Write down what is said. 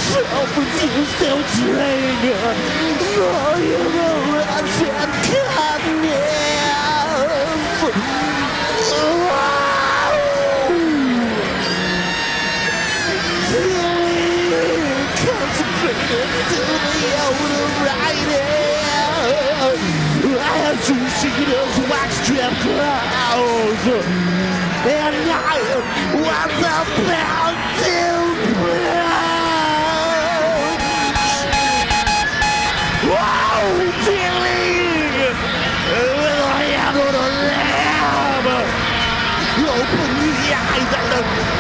self-refused, self-draining, violence and kindness. Concentrated to the outer writing. I have two seaters, wax strip clouds, and I was about to blow. Wow, dealing with a hand on a lamb. Open the eyes and the